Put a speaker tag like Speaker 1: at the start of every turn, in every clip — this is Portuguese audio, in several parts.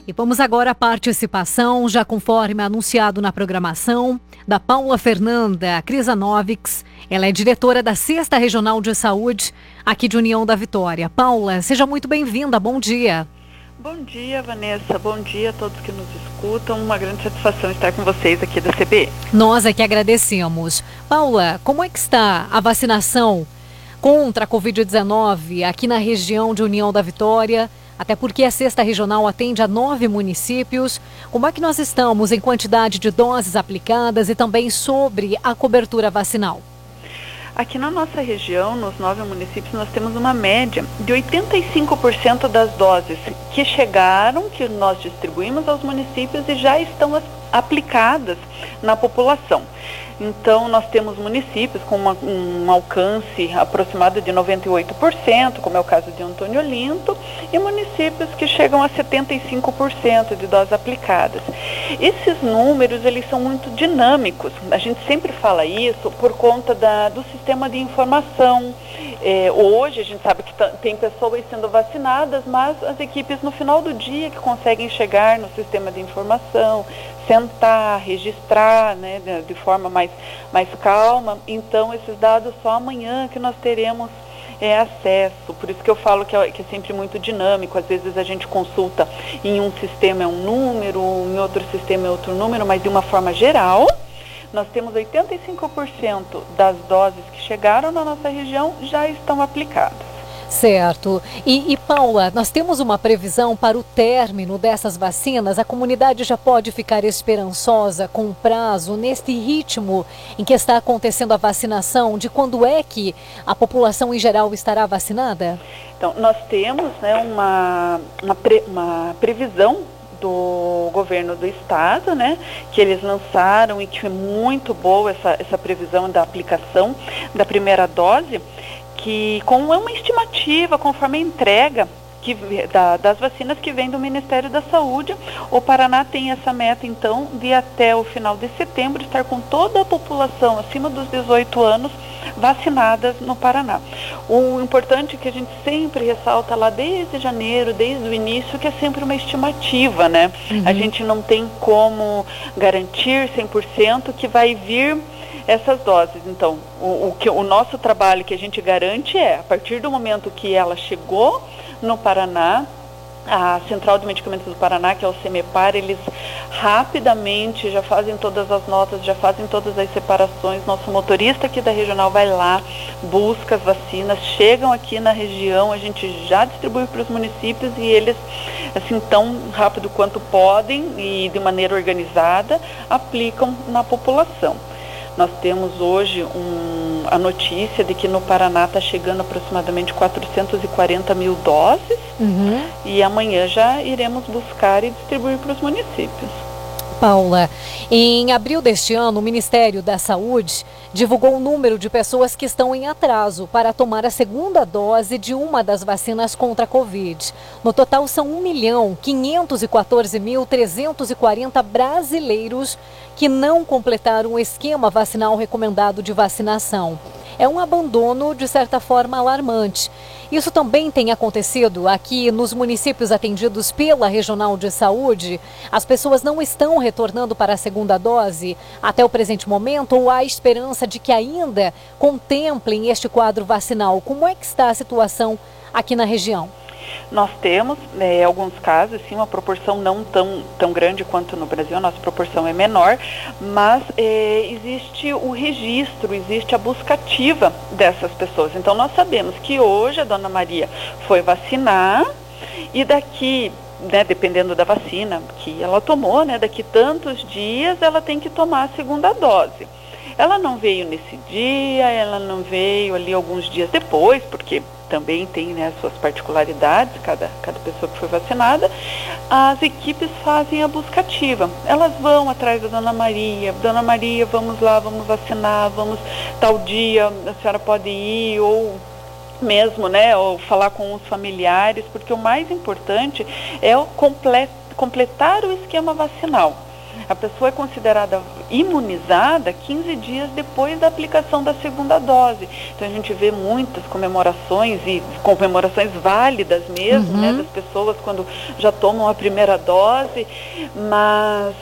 Speaker 1: E vamos agora à participação, já conforme anunciado na programação, da Paula Fernanda Krisanovics. Ela é diretora da 6ª Regional de Saúde, aqui de União da Vitória. Paula, seja muito bem-vinda, bom dia.
Speaker 2: Bom dia, Vanessa. Bom dia a todos que nos escutam. Uma grande satisfação estar com vocês aqui da CBE.
Speaker 1: Nós é que agradecemos. Paula, como é que está a vacinação contra a Covid-19 aqui na região de União da Vitória? Até porque a 6ª Regional atende a 9 municípios. Como é que nós estamos em quantidade de doses aplicadas e também sobre a cobertura vacinal?
Speaker 2: Aqui na nossa região, nos 9 municípios, nós temos uma média de 85% das doses que chegaram, que nós distribuímos aos municípios e já estão aplicadas na população. Então, nós temos municípios com um alcance aproximado de 98%, como é o caso de Antônio Olinto, e municípios que chegam a 75% de doses aplicadas. Esses números, eles são muito dinâmicos. A gente sempre fala isso por conta do sistema de informação. Hoje, a gente sabe que tem pessoas sendo vacinadas, mas as equipes no final do dia que conseguem chegar no sistema de informação, sentar, registrar, né, de forma mais calma. Então, esses dados só amanhã que nós teremos acesso. Por isso que eu falo que é sempre muito dinâmico. Às vezes a gente consulta em um sistema é um número, em outro sistema é outro número, mas de uma forma geral, nós temos 85% das doses que chegaram na nossa região já estão aplicadas.
Speaker 1: Certo. E Paula, nós temos uma previsão para o término dessas vacinas? A comunidade já pode ficar esperançosa com o prazo, neste ritmo em que está acontecendo a vacinação, de quando é que a população em geral estará vacinada?
Speaker 2: Então, nós temos, né, uma previsão do governo do estado, né, que eles lançaram e que foi muito boa essa previsão da aplicação da primeira dose, que com uma estimativa, conforme a entrega das vacinas que vem do Ministério da Saúde, o Paraná tem essa meta, então, de até o final de setembro estar com toda a população acima dos 18 anos vacinadas no Paraná. O importante que a gente sempre ressalta lá desde janeiro, desde o início, que é sempre uma estimativa, né? A gente não tem como garantir 100% que vai vir essas doses. Então, o nosso trabalho que a gente garante é, a partir do momento que ela chegou no Paraná, a Central de Medicamentos do Paraná, que é o CEMEPAR, eles rapidamente já fazem todas as notas, já fazem todas as separações. Nosso motorista aqui da regional vai lá, busca as vacinas, chegam aqui na região, a gente já distribui para os municípios e eles, assim, tão rápido quanto podem e de maneira organizada, aplicam na população. Nós temos hoje a notícia de que no Paraná está chegando aproximadamente 440 mil doses e amanhã já iremos buscar e distribuir para os municípios.
Speaker 1: Paula, em abril deste ano, o Ministério da Saúde divulgou o número de pessoas que estão em atraso para tomar a segunda dose de uma das vacinas contra a Covid. No total, são 1.514.340 brasileiros que não completaram o esquema vacinal recomendado de vacinação. É um abandono, de certa forma, alarmante. Isso também tem acontecido aqui nos municípios atendidos pela Regional de Saúde. As pessoas não estão retornando para a segunda dose até o presente momento, ou há esperança de que ainda contemplem este quadro vacinal? Como é que está a situação aqui na região?
Speaker 2: Nós temos alguns casos, sim, uma proporção não tão grande quanto no Brasil, a nossa proporção é menor, mas existe o registro, existe a busca ativa dessas pessoas. Então, nós sabemos que hoje a dona Maria foi vacinar e daqui, né, dependendo da vacina que ela tomou, né, daqui tantos dias ela tem que tomar a segunda dose. Ela não veio nesse dia, ela não veio ali alguns dias depois, porque também tem, né, as suas particularidades, cada pessoa que foi vacinada. As equipes fazem a busca ativa. Elas vão atrás da Dona Maria, vamos lá, vamos vacinar, vamos tal dia, a senhora pode ir, ou mesmo, né, ou falar com os familiares, porque o mais importante é o completar o esquema vacinal. A pessoa é considerada imunizada 15 dias depois da aplicação da segunda dose. Então a gente vê muitas comemorações, e comemorações válidas mesmo, né, das pessoas quando já tomam a primeira dose, mas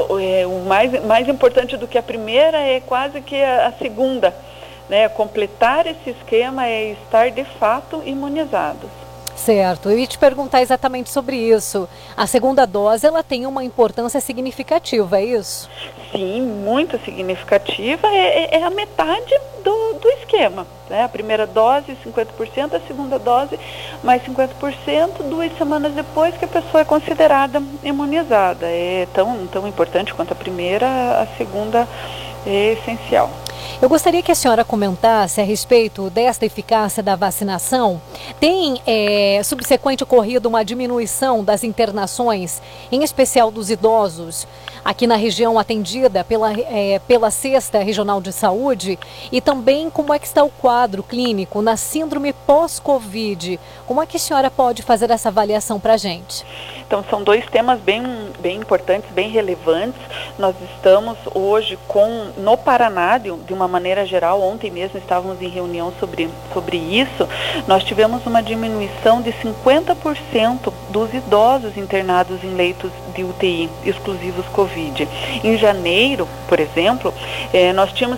Speaker 2: o mais importante do que a primeira é quase que a segunda, né? Completar esse esquema é estar de fato imunizados.
Speaker 1: Certo, eu ia te perguntar exatamente sobre isso. A segunda dose, ela tem uma importância significativa, é isso?
Speaker 2: Sim, muito significativa, é a metade do esquema, né? A primeira dose, 50%, a segunda dose, mais 50%, 2 semanas depois que a pessoa é considerada imunizada. É tão importante quanto a primeira, a segunda é essencial.
Speaker 1: Eu gostaria que a senhora comentasse a respeito desta eficácia da vacinação. Tem subsequente ocorrido uma diminuição das internações, em especial dos idosos, aqui na região atendida pela 6ª Regional de Saúde, e também como é que está o quadro clínico na síndrome pós-Covid. Como é que a senhora pode fazer essa avaliação para a gente?
Speaker 2: Então, são 2 temas bem importantes, bem relevantes. Nós estamos hoje no Paraná, de uma maneira geral, ontem mesmo estávamos em reunião sobre isso, nós tivemos uma diminuição de 50% dos idosos internados em leitos de UTI exclusivos Covid. Em janeiro, por exemplo, nós tínhamos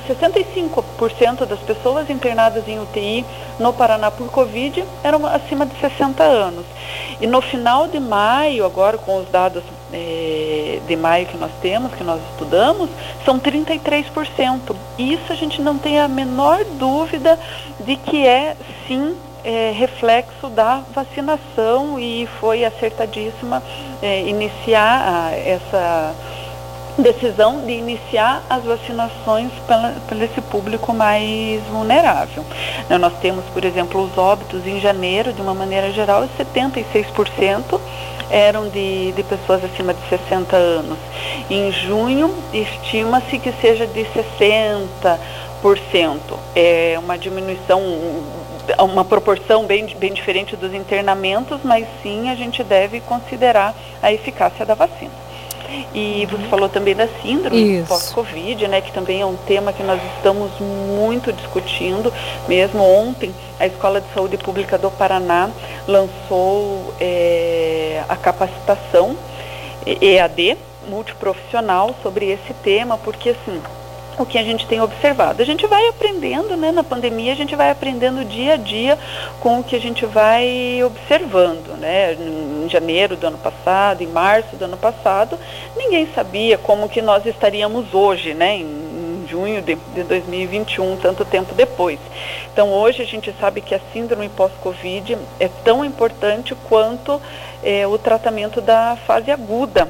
Speaker 2: 65% das pessoas internadas em UTI no Paraná por Covid eram acima de 60 anos. E no final de maio, agora com os dados de maio que nós temos, que nós estudamos, são 33%. E isso a gente não tem a menor dúvida de que sim, reflexo da vacinação, e foi acertadíssima iniciar essa decisão de iniciar as vacinações para esse público mais vulnerável. Nós temos, por exemplo, os óbitos em janeiro, de uma maneira geral, 76% eram de pessoas acima de 60 anos. Em junho, estima-se que seja de 60%. É uma diminuição, uma proporção bem diferente dos internamentos, mas sim, a gente deve considerar a eficácia da vacina. E você falou também da síndrome pós-Covid, né, que também é um tema que nós estamos muito discutindo. Mesmo ontem, a Escola de Saúde Pública do Paraná lançou a capacitação EAD multiprofissional sobre esse tema, porque assim, o que a gente tem observado, a gente vai aprendendo, né, na pandemia, a gente vai aprendendo dia a dia com o que a gente vai observando, né? Em janeiro do ano passado, em março do ano passado, ninguém sabia como que nós estaríamos hoje, né, em junho de 2021, tanto tempo depois. Então hoje a gente sabe que a síndrome pós-Covid é tão importante quanto o tratamento da fase aguda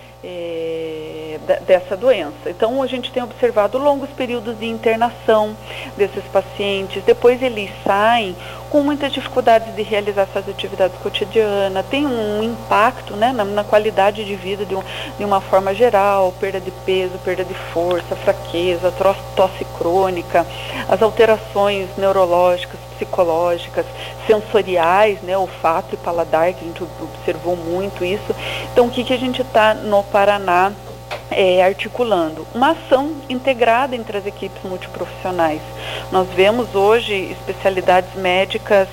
Speaker 2: dessa doença. Então a gente tem observado longos períodos de internação desses pacientes, depois eles saem com muitas dificuldades de realizar suas atividades cotidianas, tem um impacto, né, na qualidade de vida de uma forma geral, perda de peso, perda de força, fraqueza, tosse crônica, as alterações neurológicas, psicológicas, sensoriais, né, olfato e paladar, que a gente observou muito isso. Então o que a gente está no Paraná articulando? Uma ação integrada entre as equipes multiprofissionais. Nós vemos hoje especialidades médicas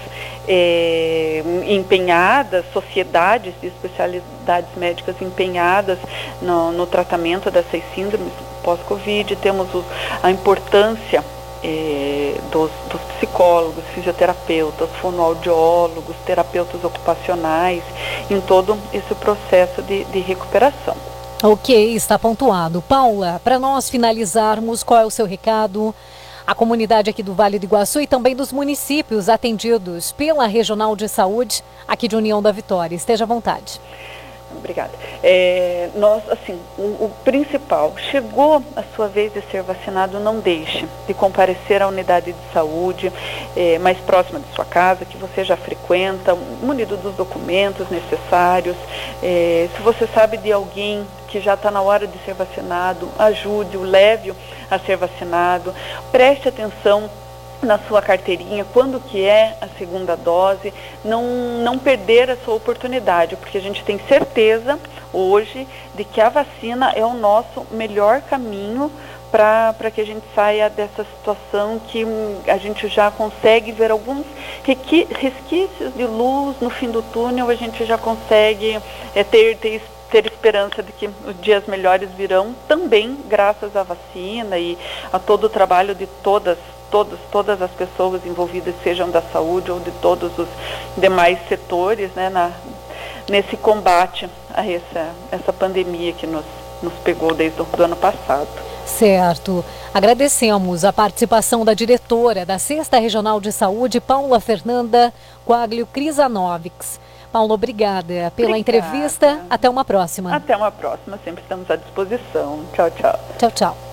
Speaker 2: empenhadas, sociedades de especialidades médicas empenhadas no tratamento dessas síndromes pós-Covid. Temos a importância dos psicólogos, fisioterapeutas, fonoaudiólogos, terapeutas ocupacionais, em todo esse processo de recuperação.
Speaker 1: Ok, está pontuado. Paula, para nós finalizarmos, qual é o seu recado? A comunidade aqui do Vale do Iguaçu e também dos municípios atendidos pela Regional de Saúde aqui de União da Vitória. Esteja à vontade.
Speaker 2: Obrigada. Nós, assim, o principal, chegou a sua vez de ser vacinado, não deixe de comparecer à unidade de saúde mais próxima de sua casa, que você já frequenta, munido dos documentos necessários. Se você sabe de alguém que já está na hora de ser vacinado, ajude-o, leve-o a ser vacinado, preste atenção na sua carteirinha quando que é a segunda dose, não perder a sua oportunidade, porque a gente tem certeza hoje de que a vacina é o nosso melhor caminho para que a gente saia dessa situação que a gente já consegue ver alguns resquícios de luz no fim do túnel, a gente já consegue ter esperança de que os dias melhores virão também graças à vacina e a todo o trabalho de todas as pessoas envolvidas, sejam da saúde ou de todos os demais setores, né, nesse combate a essa pandemia que nos pegou desde o ano passado.
Speaker 1: Certo. Agradecemos a participação da diretora da 6ª Regional de Saúde, Paula Fernanda Quaglio Crisanovics. Paula, obrigada pela entrevista. Até uma próxima.
Speaker 2: Até uma próxima. Sempre estamos à disposição. Tchau, tchau.
Speaker 1: Tchau, tchau.